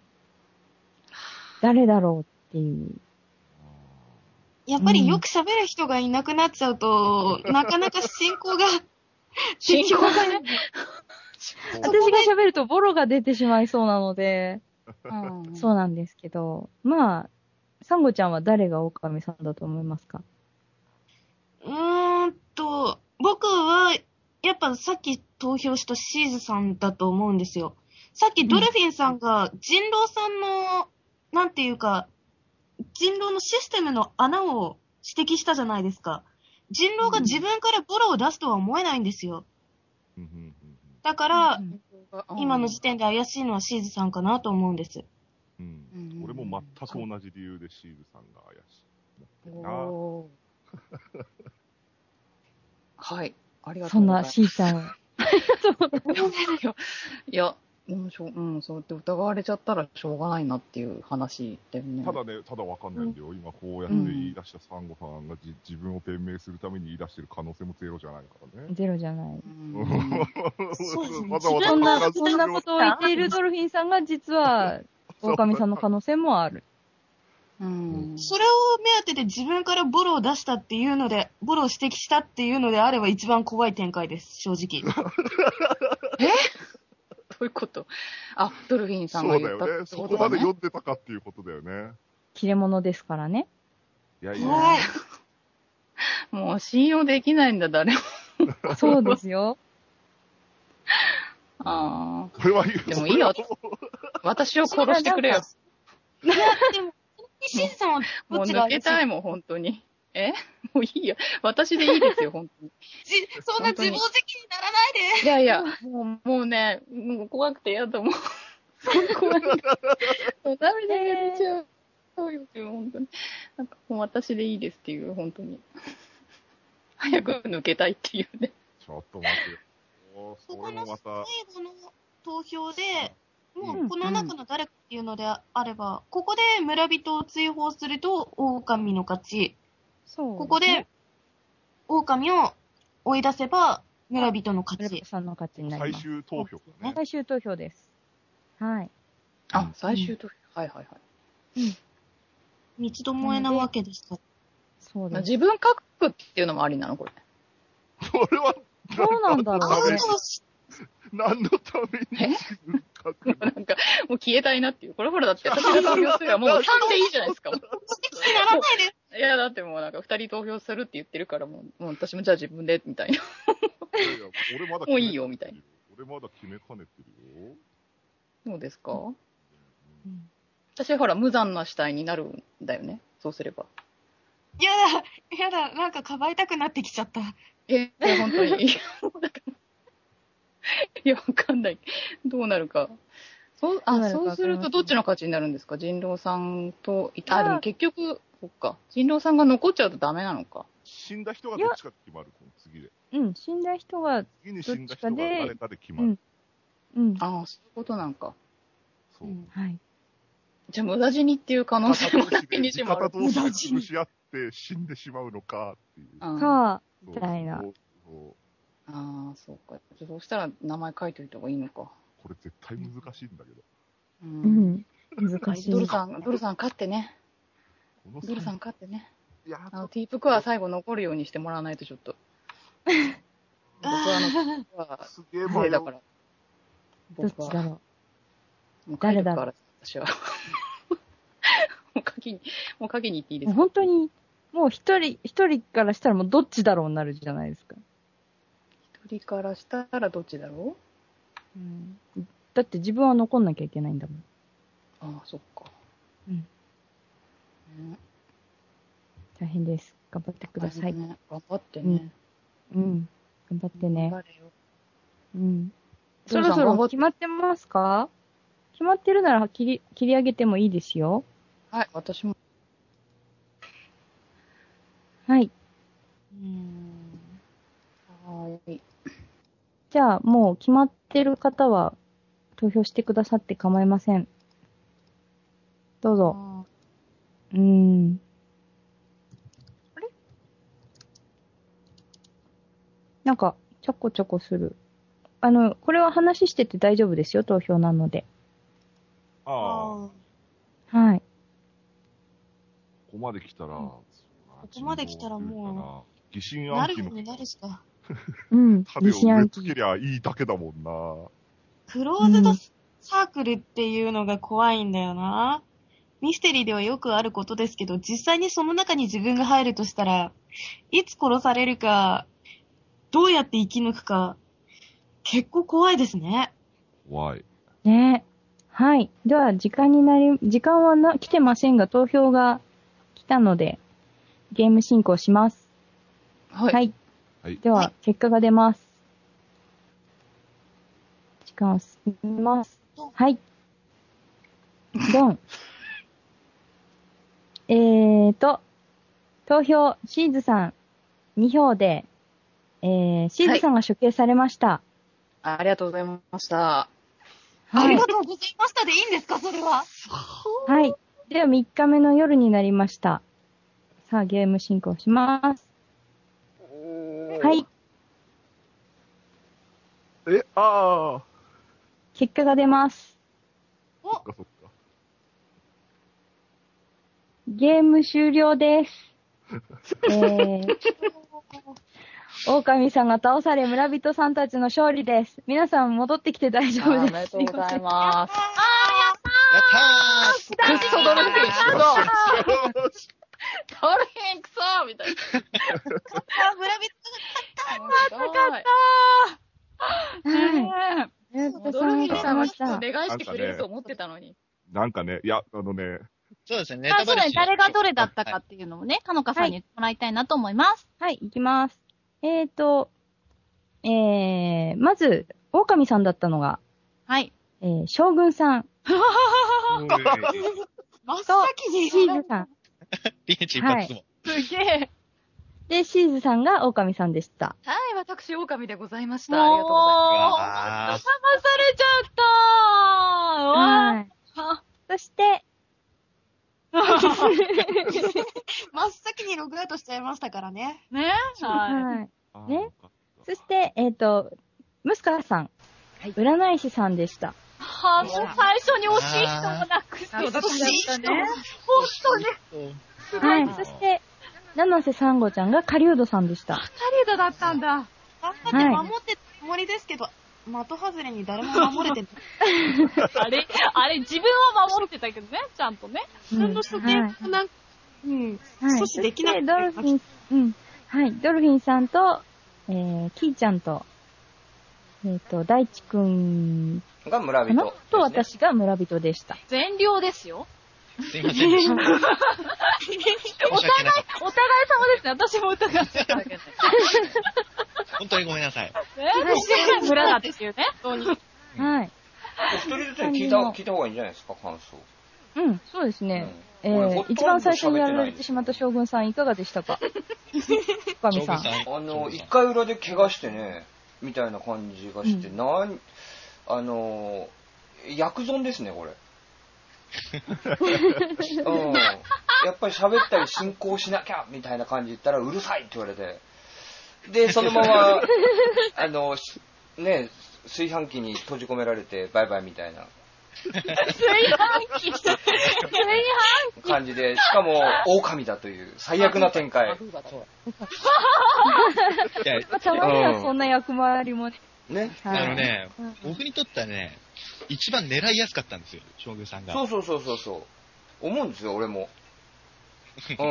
誰だろうっていう。 やっぱりよく喋る人がいなくなっちゃうと、うん、なかなか進行が、 進行がね。 私が喋るとボロが出てしまいそうなので、うん、そうなんですけど、まあ、サンゴちゃんは誰が狼さんだと思いますか？ うーんと、僕は、やっぱさっき投票したシーズさんだと思うんですよ。さっきドルフィンさんが人狼さんの、なんていうか、人狼のシステムの穴を指摘したじゃないですか。人狼が自分からボロを出すとは思えないんですよ。だから、うん、今の時点で怪しいのはシーズさんかなと思うんです。 うん。俺も全く同じ理由でシーズさんが怪しい。おーはい。ありがとうございます。 そんな C さん。ありがとうございます。 いや、うん、しょうん、そうやって疑われちゃったらしょうがないなっていう話だよね。 ただね、ただわかんないんだよ。うん、今こうやって言い出したサンゴさんがじ自分を弁明するために言い出してる可能性もゼロじゃないからね。 ゼロじゃない。 わざわざそんな、そんなことを言っているドルフィンさんが実は、狼さんの可能性もある。 うん、それを目当てで自分からボロを出したっていうので、ボロを指摘したっていうのであれば一番怖い展開です、正直。 えどういうこと？あ、ドルフィンさんが言ったってことだね。 そうだよね。そこまで読んでたかっていうことだよね。 切れ者ですからね。 いやいや。 もう信用できないんだ、誰も。 そうですよ。 ああ。 これは言う。 でもいいよ。私を殺してくれよ。 いや、でも、シンさんはどっちがもう抜けたいもん、本当に。えもういいよ。私でいいですよ、本当に。 じ、そんな自暴自棄にならないで。 いやいや、もう、もうね、もう怖くて嫌だもん。怖い。もう涙が出ちゃう。そうよ、本当に。なんかもう私でいいですっていう、本当に。早く抜けたいっていうね。 ちょっと待ってよ。 ここの最後の投票で、もうこの中の誰かっていうのであれば、うんうん、ここで村人を追放すると狼の勝ち。そう、ね。ここで狼を追い出せば村人の勝ち。 村人さんの勝ちになります。 最終投票だね。 最終投票です。はい。 あ、最終投票。うん、はいはいはい。 うん。三つどもえなわけですから。 そうです。 自分書くっていうのもありなのこれ。 これは、 どうなんだろうね。 何のために自分書くのなんか、もう消えたいなっていう。これほらだって私が投票すればもうさんでいいじゃないですか。 好きにならないです。 いや、だってもうなんか二人投票するって言ってるからもう、もう私もじゃあ自分で、みたいな。いやいや俺まだもういいよ、みたいな。 俺まだ決めかねてるよ。 そうですか、 うん、 私はほら、無残な死体になるんだよね。そうすれば。 やだ、やだ、なんかかばいたくなってきちゃった。 え、いや、本当に。いや、わかんない。どうなるか。そう、あ、そうするとどっちの勝ちになるんですか？人狼さんと、あ、でも結局、そっか。人狼さんが残っちゃうとダメなのか。 死んだ人がどっちか決まる、この次で。 うん、死んだ人が、 次に死んだ人が誰かで決まる。 うん。うん、 ああ、そういうことなんか。 そう。 うん、はい。 じゃあ、無駄死にっていう可能性もなきにしもある。 味方同士で潰し合って死んでしまうのかっていう。 か、みたいな。 そうそうああ、そうか。そうしたら名前書いておいた方がいいのか。 これ絶対難しいんだけど。 う。 うんん。難しい。 ドルさん、ドルさん勝ってね。ドルさん勝ってね。 いや、 あの、ティープクは最後残るようにしてもらわないとちょっと。僕はあの、ティープクは、 すげえ迷だから。 どっちだろう。もう誰だから、私は。もう書きに、もう書きに行っていいですか？ 本当に、もう一人、一人からしたらもうどっちだろうになるじゃないですか。 一人からしたらどっちだろう、うん、だって自分は残んなきゃいけないんだもん。 ああ、そっか。 うん。うん、大変です。頑張ってください。 ね、頑張ってね。 うん。うん、頑張ってね。 頑張れよ。 うん。そろそろ決まってますか？決まってるなら切り、切り上げてもいいですよ。 はい、私も。 はい。 うーん。はい。 じゃあ、もう決まってる方は投票してくださって構いません。どうぞ。うーん。あれ？なんか、ちょこちょこする。あの、これは話してて大丈夫ですよ、投票なので。 ああ。はい。 ここまで来たら、うん、 ここまで来たらもう、 疑心暗鬼の。 なるになるしか。 うん。 種を植え付けりゃいいだけだもんな。 クローズドサークルっていうのが怖いんだよな。ミステリーではよくあることですけど、実際にその中に自分が入るとしたら、いつ殺されるか、どうやって生き抜くか、結構怖いですね。 怖い。 ね。はい。では、時間になり、時間はな、来てませんが、投票が来たので、ゲーム進行します。 はい。 はい。 はい、 では、結果が出ます。時間を進みます。はい。ドン。えーと、投票、シーズさん、に票で、えー、シーズさんが処刑されました。はい、 ありがとうございました。 はい、ありがとうございましたでいいんですか、それは。 はい。ではみっかめの夜になりました。さあ、ゲーム進行します。はい。 え、ああ。 結果が出ます。 お、そっかそっか。 ゲーム終了です。えー、狼さんが倒され、村人さんたちの勝利です。皆さん戻ってきて大丈夫です。 ありがとうございます。 あー、やったーやったークッソドルフィンクソドルフィンクソみたいな。 あ、村人が勝った勝ったーねえ。 ドルフィンさんはきっと願いしてくれると思ってたのに。 なんかね、いや、あのね。 そうですね、ネタバレし誰がどれだったかっていうのをね、かのかさんに言ってもらいたいなと思います。 はい、いきます。えーと、えー、まず、狼さんだったのが、 はい。 えー、将軍さん。 真っ先に。 シーズさん。 ピンチ一発も。 すげえ。 で、シーズさんが狼さんでした。 はい、私、狼でございました。ありがとうございます。 騙されちゃったー。 はい。そして、 真っ先にログアウトしちゃいましたからね。 ね。 はい。ね。そして、えっと、ムスカさん。はい。占い師さんでした。 はぁ、もう最初に惜しい人もなくて。 惜しい人。 本当に。 はい。そして、七瀬サンゴちゃんがカリウドさんでした。 カリウドだったんだ。 頑張って守ってたつもりですけど、的外れに誰も守れてない。 あれ、あれ、自分は守ってたけどね、ちゃんとね。 自分の処刑がなんか、うん、阻止できなくて。 ドルフィン、うん。はい。ドルフィンさんと、えー、キーちゃんと、 えっ、ー、と、大地くんが村人、ね、 と私が村人でした。 全寮ですよ。 すいませんでした。お互い、 お互い様ですね。私も疑ってたわけで。 本当にごめんなさい。 えー、私が村だっていうね。 はい。 お一人ずつに聞いた、聞いた方がいいんじゃないですか、感想。 うん、そうですね。うん、えー、一番最初にやられてしまった将軍さんいかがでしたか？深見さん。 あの、一回裏で怪我してね、みたいな感じがして、うん、なん、あの、薬損ですね、これ。うん、やっぱり喋ったり進行しなきゃみたいな感じで言ったらうるさいって言われて、でそのままあのね炊飯器に閉じ込められてバイバイみたいな炊飯器炊飯器感じで、しかも狼だという最悪な展開。 たまにはそんな役回りもね。 ね、 あのね、僕にとってはね、一番狙いやすかったんですよ、将軍さんが。 そうそうそうそうそう。思うんですよ、俺も。うん。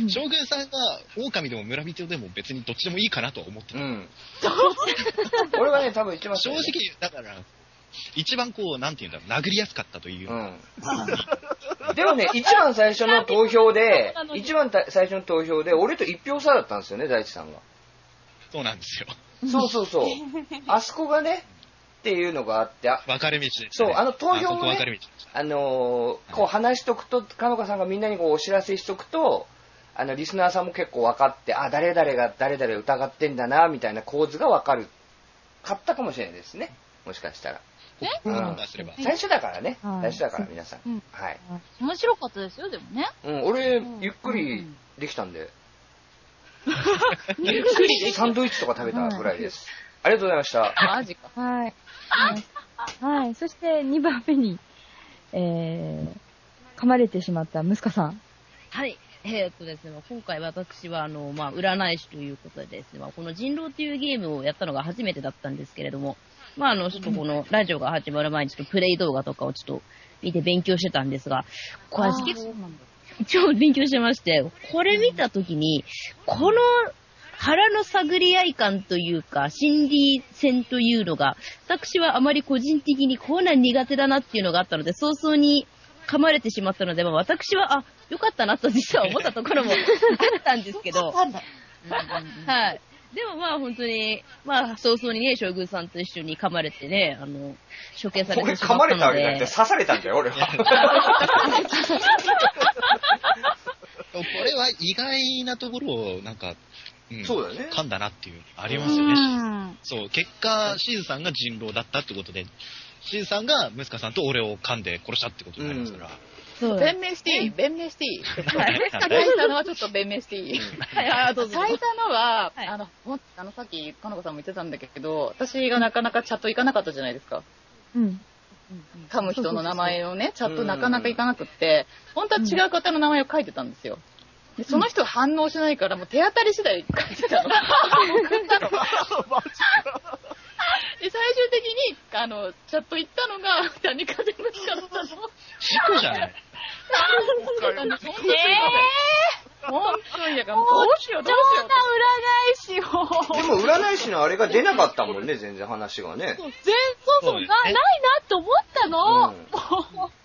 将軍さんが狼でも村人でも別にどっちでもいいかなとは思ってた。うん。 俺はね、多分一番正直、だから、一番こう、なんていうんだろう、殴りやすかったという。うん。 でもね、一番最初の投票で、一番最初の投票で、俺と一票差だったんですよね、大地さんが。 そうなんですよ。 そうそうそう。あそこがね、っていうのがあって、 分かれ道です、ね。 そう、あの投票を、ね、あ, あのー、こう話しとくと、かのかさんがみんなにこうお知らせしとくと、あの、リスナーさんも結構分かって、あ、誰々が誰々疑ってんだな、みたいな構図が分かる。かったかもしれないですね。もしかしたら。 え、うん、 最初だからね。最初だから皆さん。うん、はい。 面白かったですよ、でもね。 うん、俺、ゆっくりできたんで。ゆっくりでサンドイッチとか食べたぐらいです。ありがとうございました。 マジか。 はい。はい。そしてにばんめに、えー、噛まれてしまった息子さん。 はい。えー、っとですね、今回私は、あの、まあ、占い師ということでですね、まあ、この人狼というゲームをやったのが初めてだったんですけれども、まあ、あの、ちょっとこのラジオが始まる前にちょっとプレイ動画とかをちょっと見て勉強してたんですが、これ結構、一応勉強してまして、これ見たときに、この腹の探り合い感というか、心理戦というのが、私はあまり個人的にこんなん苦手だなっていうのがあったので、早々に噛まれてしまったので、まあ、私は、あ、よかったなと実は思ったところもあったんですけど、はい。でもまあ本当に、まあ早々にね、将軍さんと一緒に噛まれてね、あの、処刑されてしまったので。 俺噛まれたわけじゃなくて刺されたんだよ、俺は。 これは意外なところを、なんか、うん、 そうだね。 噛んだなっていう、ありますよね。そう、結果、シーズさんが人狼だったってことで、シーズさんがムスカさんと俺を噛んで殺したってことになりますから。うん弁明していい弁明していい最初のはちょっと弁明していいはい、どうぞ。最初のは、はい、あの、あの、さっき、かのこさんも言ってたんだけど、私がなかなかチャット行かなかったじゃないですか。うん。噛む人の名前をね、チャットなかなか行かなくって、本当は違う方の名前を書いてたんですよ。でその人反応しないから、もう手当たり次第書いてたの。送ったの。で、最終的に、あの、チャット行ったのが、谷風の力だったの。 事故じゃないえぇー本当に、だから、どうしよう、どうしよう。占い師を。 でも、占い師のあれが出なかったもんね、全然話がね。 そう、全そうそう、な、ないなって思ったの。うん